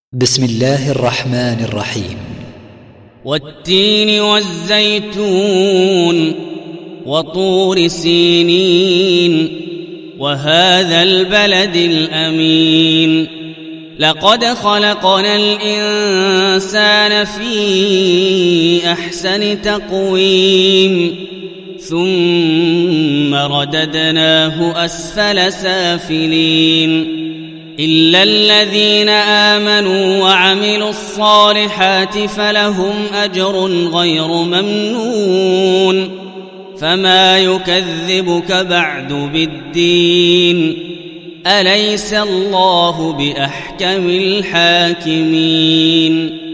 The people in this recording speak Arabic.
بسم الله الرحمن الرحيم. والتين والزيتون وطور سينين وهذا البلد الأمين لقد خلقنا الإنسان في أحسن تقويم ثم رددناه أسفل سافلين إلا الذين آمنوا وعملوا الصالحات فلهم أجر غير ممنون فما يكذبك بعد بالدين أليس الله بأحكم الحاكمين.